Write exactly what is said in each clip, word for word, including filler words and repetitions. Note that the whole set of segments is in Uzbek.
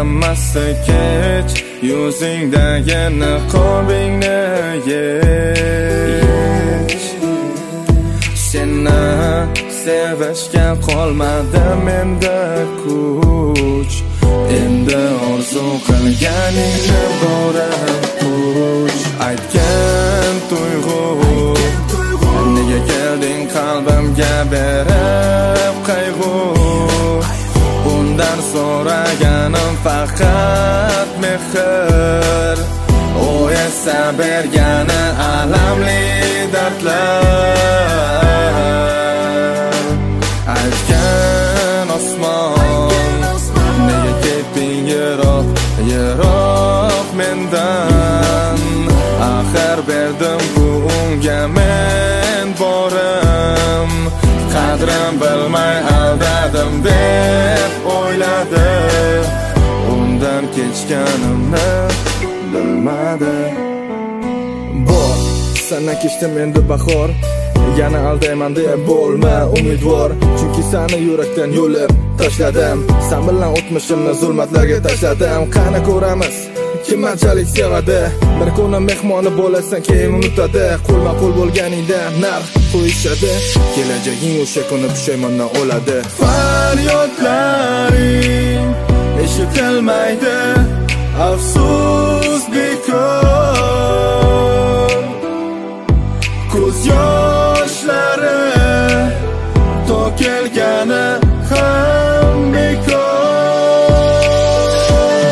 hammasi kech, yuzingdagi niqobingni yech. Seni sevishga qolmadi menda kuch, endi orzu qilganingni borib puch. Aytgan tuyg'u, nega kelding qalbimga berib qayg'u? Bundan so'raganim faqat mehr, u esa bergani alamli dardlar. Aytgan osmon, nega ketding yiroq, yiroq mendan? Axir berdim-ku unga men borim, qadrim bilmay aldadim deb o'yladi. Undan kechganimni bilmadi. Bor, sendan kechdim endi bahor, yana aldayman deb bo'lma umidvor. Chunki seni yurakdan yo'lib tashladim, sen bilan o'tmishimni zulmatlarga tashladim. Qani ko'ramiz kim qanchalik sevadi, bir kuni mehmoni bo'lasan keyin unutadi. Qo'lma qo'l bo'lganingda narx qo'yishadi, kelajaging o'sha kuni pushaymondan o'ladi. Faryodlaring eshitilmaydi, afsus bekor. Ko'z yoshlari to'kilgani ham bekor.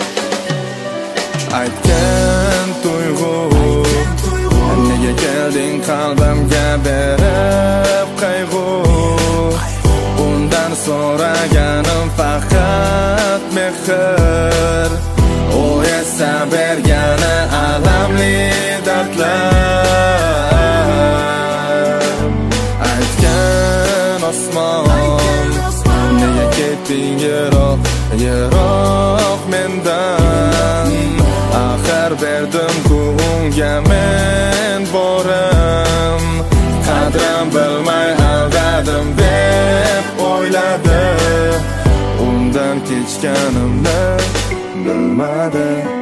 Aytgan tuyg'u, nega kelding qalbimga berib qayg'u? Bundan so'raganim faqat mehr, u esa bergani alamli dardlar. Aytgan osmon, nega ketding yiroq, yiroq mendan? Axir berdim-ku unga men borim, qadrim bilmay aldadim deb o'yladi. Undan kechganimni bilmadi.